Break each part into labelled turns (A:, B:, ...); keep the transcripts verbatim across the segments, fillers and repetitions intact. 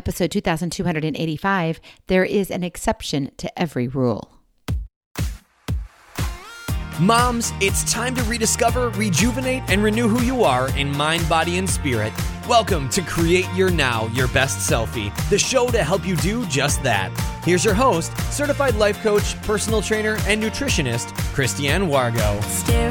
A: episode two thousand two hundred eighty-five, there is an exception to every rule.
B: Moms, it's time to rediscover, rejuvenate, and renew who you are in mind, body, and spirit. Welcome to Create Your Now, Your Best Selfie, the show to help you do just that. Here's your host, certified life coach, personal trainer, and nutritionist, Christiane Wargo.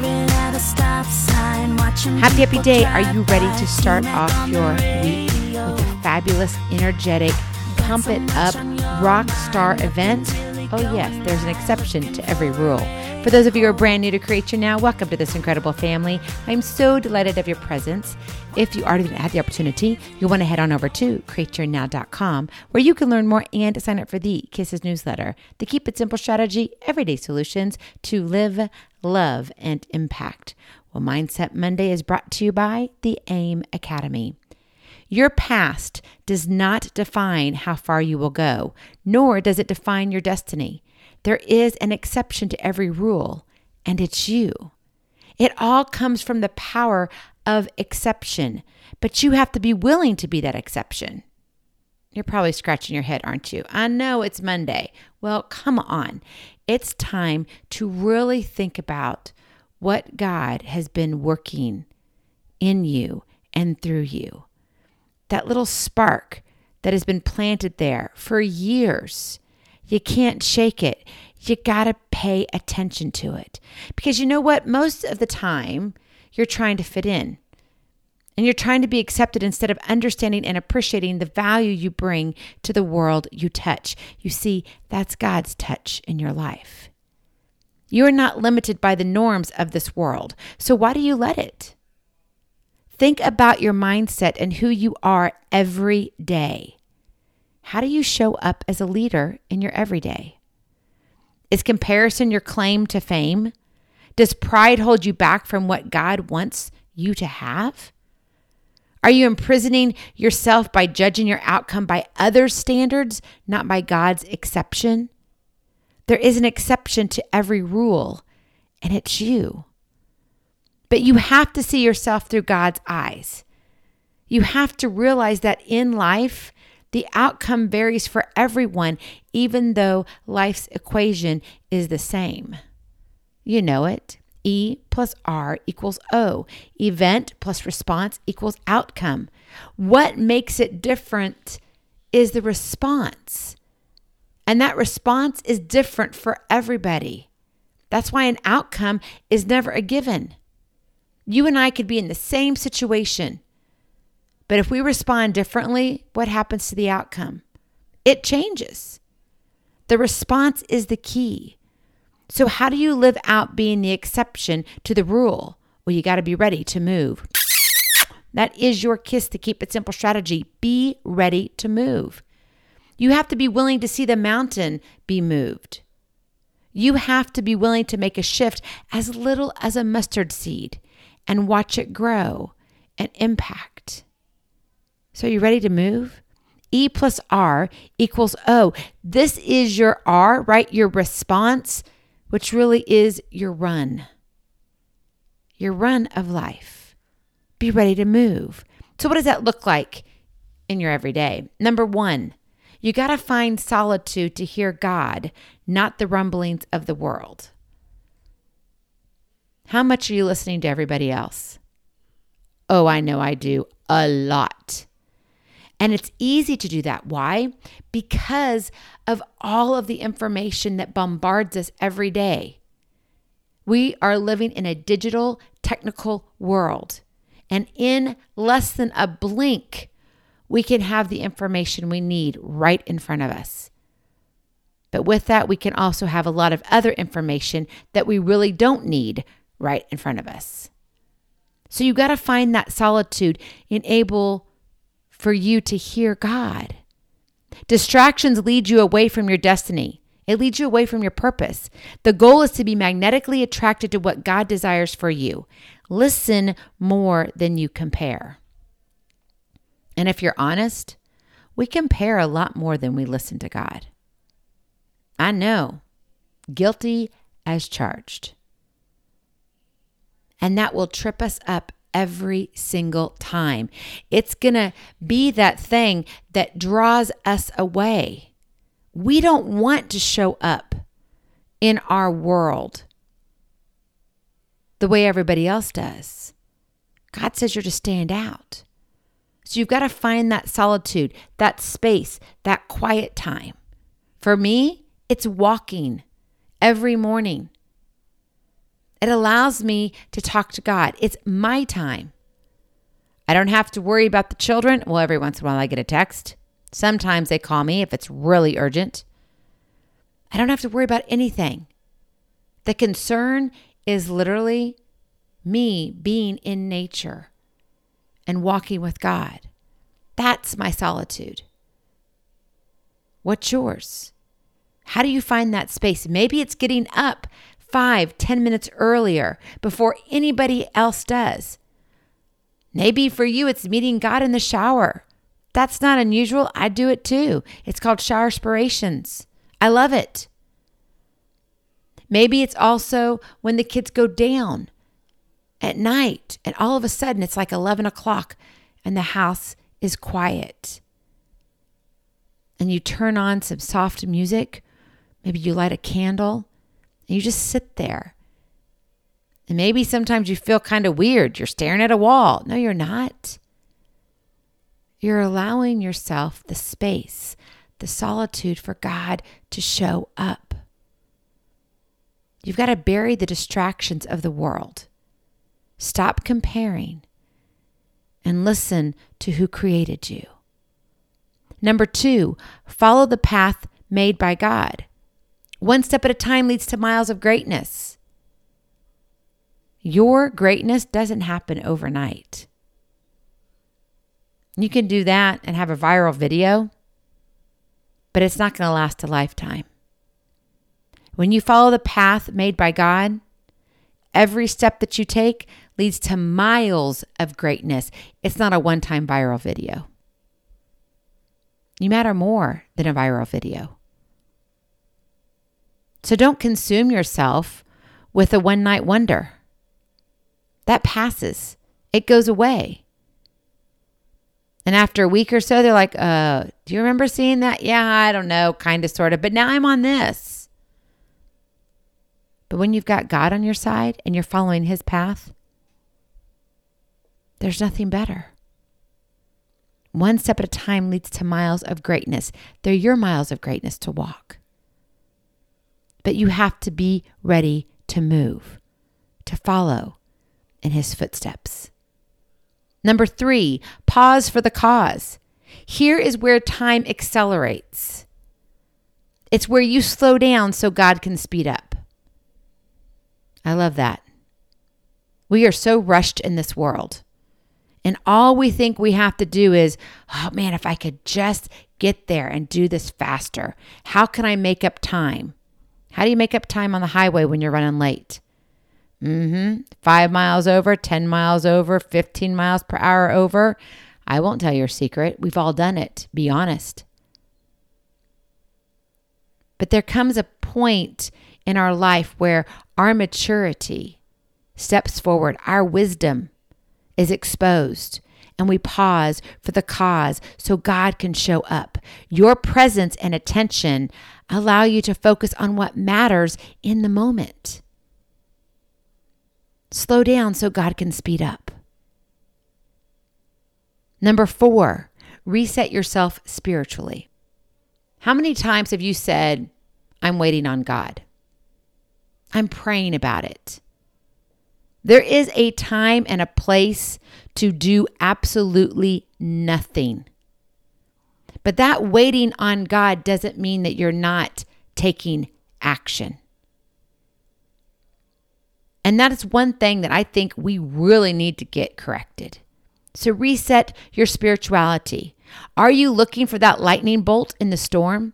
A: Happy, happy day. Are you ready to start off your week with a fabulous, energetic, pump it up, rock star event? Oh yes, there's an exception to every rule. For those of you who are brand new to Create Your Now, welcome to this incredible family. I'm so delighted of your presence. If you already had the opportunity, you'll want to head on over to create your now dot com, where you can learn more and sign up for the Kisses newsletter, the Keep It Simple strategy, everyday solutions to live, love, and impact. Well, Mindset Monday is brought to you by the AIM Academy. Your past does not define how far you will go, nor does it define your destiny. There is an exception to every rule, and it's you. It all comes from the power of exception, but you have to be willing to be that exception. You're probably scratching your head, aren't you? I know it's Monday. Well, come on. It's time to really think about what God has been working in you and through you. That little spark that has been planted there for years. You can't shake it. You got to pay attention to it. Because you know what? Most of the time, you're trying to fit in. And you're trying to be accepted instead of understanding and appreciating the value you bring to the world you touch. You see, that's God's touch in your life. You're not limited by the norms of this world. So why do you let it? Think about your mindset and who you are every day. How do you show up as a leader in your everyday? Is comparison your claim to fame? Does pride hold you back from what God wants you to have? Are you imprisoning yourself by judging your outcome by others' standards, not by God's exception? There is an exception to every rule, and it's you. But you have to see yourself through God's eyes. You have to realize that in life, the outcome varies for everyone, even though life's equation is the same. You know it. E plus R equals O. Event plus response equals outcome. What makes it different is the response. And that response is different for everybody. That's why an outcome is never a given. You and I could be in the same situation. But if we respond differently, what happens to the outcome? It changes. The response is the key. So how do you live out being the exception to the rule? Well, you got to be ready to move. That is your Kiss to Keep It Simple strategy. Be ready to move. You have to be willing to see the mountain be moved. You have to be willing to make a shift as little as a mustard seed and watch it grow and impact. So are you ready to move? E plus R equals O. This is your R, right? Your response, which really is your run. Your run of life. Be ready to move. So what does that look like in your everyday? Number one, you got to find solitude to hear God, not the rumblings of the world. How much are you listening to everybody else? Oh, I know I do. A lot. And it's easy to do that. Why? Because of all of the information that bombards us every day. We are living in a digital, technical world. And in less than a blink, we can have the information we need right in front of us. But with that, we can also have a lot of other information that we really don't need right in front of us. So you got to find that solitude, enable for you to hear God. Distractions lead you away from your destiny. It leads you away from your purpose. The goal is to be magnetically attracted to what God desires for you. Listen more than you compare. And if you're honest, we compare a lot more than we listen to God. I know, guilty as charged. And that will trip us up every single time. It's going to be that thing that draws us away. We don't want to show up in our world the way everybody else does. God says you're to stand out. So you've got to find that solitude, that space, that quiet time. For me, it's walking every morning. It allows me to talk to God. It's my time. I don't have to worry about the children. Well, every once in a while I get a text. Sometimes they call me if it's really urgent. I don't have to worry about anything. The concern is literally me being in nature and walking with God. That's my solitude. What's yours? How do you find that space? Maybe it's getting up five, ten minutes earlier before anybody else does. Maybe for you, it's meeting God in the shower. That's not unusual. I do it too. It's called showerspirations. I love it. Maybe it's also when the kids go down at night and all of a sudden it's like eleven o'clock and the house is quiet. And you turn on some soft music. Maybe you light a candle and you just sit there. And maybe sometimes you feel kind of weird. You're staring at a wall. No, you're not. You're allowing yourself the space, the solitude for God to show up. You've got to bury the distractions of the world. Stop comparing and listen to who created you. Number two, follow the path made by God. One step at a time leads to miles of greatness. Your greatness doesn't happen overnight. You can do that and have a viral video, but it's not going to last a lifetime. When you follow the path made by God, every step that you take leads to miles of greatness. It's not a one-time viral video. You matter more than a viral video. So don't consume yourself with a one-night wonder. That passes. It goes away. And after a week or so, they're like, uh, do you remember seeing that? Yeah, I don't know, kind of, sort of. But now I'm on this. But when you've got God on your side and you're following his path, there's nothing better. One step at a time leads to miles of greatness. They're your miles of greatness to walk. But you have to be ready to move, to follow in his footsteps. Number three, pause for the cause. Here is where time accelerates. It's where you slow down so God can speed up. I love that. We are so rushed in this world. And all we think we have to do is, oh man, if I could just get there and do this faster, how can I make up time? How do you make up time on the highway when you're running late? Mm-hmm. Five miles over, ten miles over, fifteen miles per hour over. I won't tell your secret. We've all done it. Be honest. But there comes a point in our life where our maturity steps forward. Our wisdom is exposed. And we pause for the cause so God can show up. Your presence and attention allow you to focus on what matters in the moment. Slow down so God can speed up. Number four, reset yourself spiritually. How many times have you said, I'm waiting on God? I'm praying about it. There is a time and a place to do absolutely nothing. But that waiting on God doesn't mean that you're not taking action. And that is one thing that I think we really need to get corrected. So reset your spirituality. Are you looking for that lightning bolt in the storm?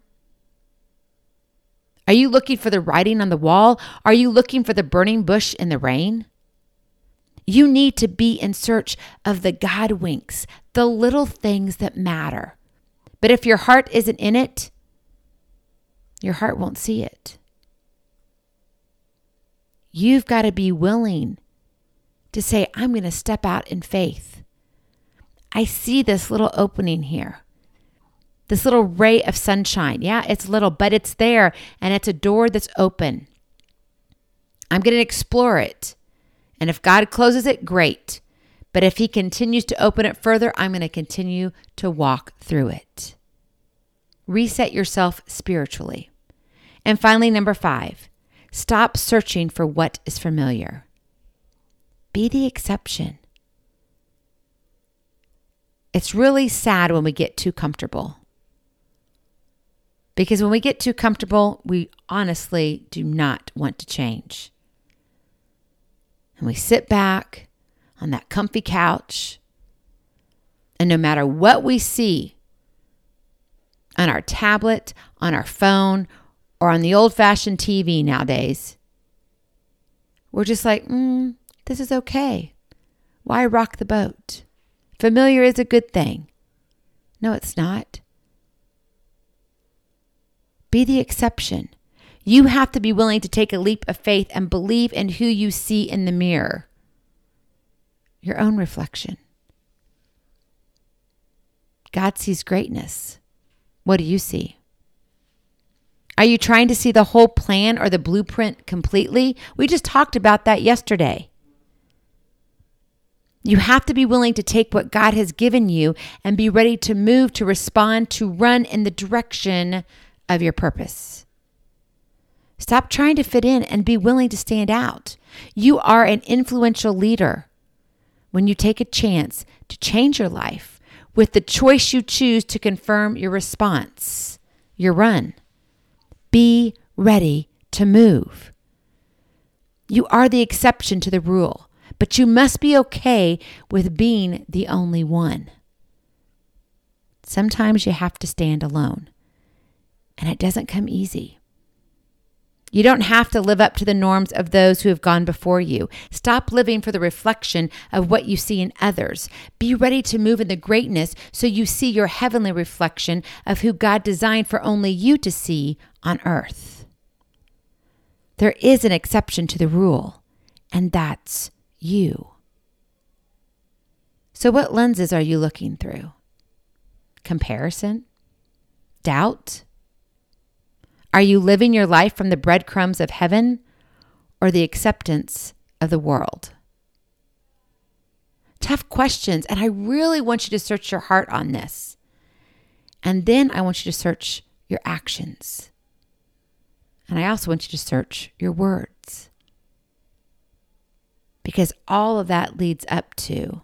A: Are you looking for the writing on the wall? Are you looking for the burning bush in the rain? You need to be in search of the God winks, the little things that matter. But if your heart isn't in it, your heart won't see it. You've got to be willing to say, I'm going to step out in faith. I see this little opening here, this little ray of sunshine. Yeah, it's little, but it's there, and it's a door that's open. I'm going to explore it. And if God closes it, great. But if he continues to open it further, I'm going to continue to walk through it. Reset yourself spiritually. And finally, number five, stop searching for what is familiar. Be the exception. It's really sad when we get too comfortable. Because when we get too comfortable, we honestly do not want to change. And we sit back on that comfy couch, and no matter what we see on our tablet, on our phone, or on the old-fashioned T V nowadays, we're just like, mm, this is okay. Why rock the boat? Familiar is a good thing. No, it's not. Be the exception. You have to be willing to take a leap of faith and believe in who you see in the mirror. Your own reflection. God sees greatness. What do you see? Are you trying to see the whole plan or the blueprint completely? We just talked about that yesterday. You have to be willing to take what God has given you and be ready to move, to respond, to run in the direction of your purpose. Stop trying to fit in and be willing to stand out. You are an influential leader when you take a chance to change your life with the choice you choose to confirm your response, your run. Be ready to move. You are the exception to the rule, but you must be okay with being the only one. Sometimes you have to stand alone, and it doesn't come easy. You don't have to live up to the norms of those who have gone before you. Stop living for the reflection of what you see in others. Be ready to move in the greatness so you see your heavenly reflection of who God designed for only you to see on earth. There is an exception to the rule, and that's you. So what lenses are you looking through? Comparison? Doubt? Are you living your life from the breadcrumbs of heaven or the acceptance of the world? Tough questions, and I really want you to search your heart on this. And then I want you to search your actions. And I also want you to search your words. Because all of that leads up to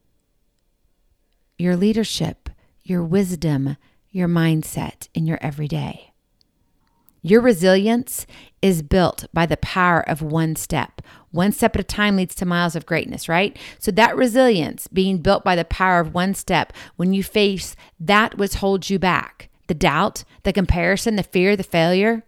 A: your leadership, your wisdom, your mindset in your everyday. Your resilience is built by the power of one step. One step at a time leads to miles of greatness, right? So that resilience being built by the power of one step, when you face that which holds you back, the doubt, the comparison, the fear, the failure,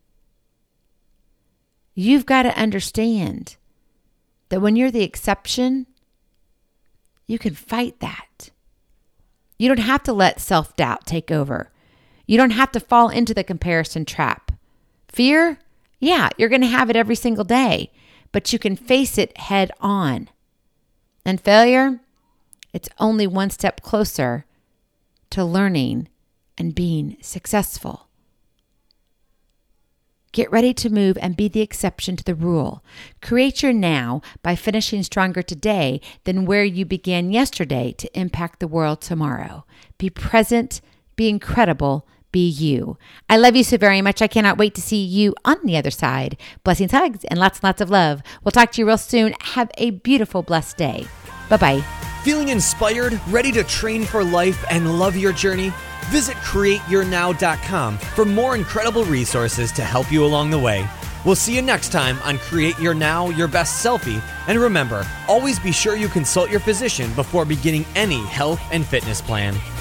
A: you've got to understand that when you're the exception, you can fight that. You don't have to let self-doubt take over. You don't have to fall into the comparison trap. Fear? Yeah, you're going to have it every single day, but you can face it head on. And failure? It's only one step closer to learning and being successful. Get ready to move and be the exception to the rule. Create your now by finishing stronger today than where you began yesterday to impact the world tomorrow. Be present, be incredible, be you. I love you so very much. I cannot wait to see you on the other side. Blessings, hugs, and lots and lots of love. We'll talk to you real soon. Have a beautiful, blessed day. Bye-bye.
B: Feeling inspired, ready to train for life and love your journey? Visit create your now dot com for more incredible resources to help you along the way. We'll see you next time on Create Your Now, Your Best Selfie. And remember, always be sure you consult your physician before beginning any health and fitness plan.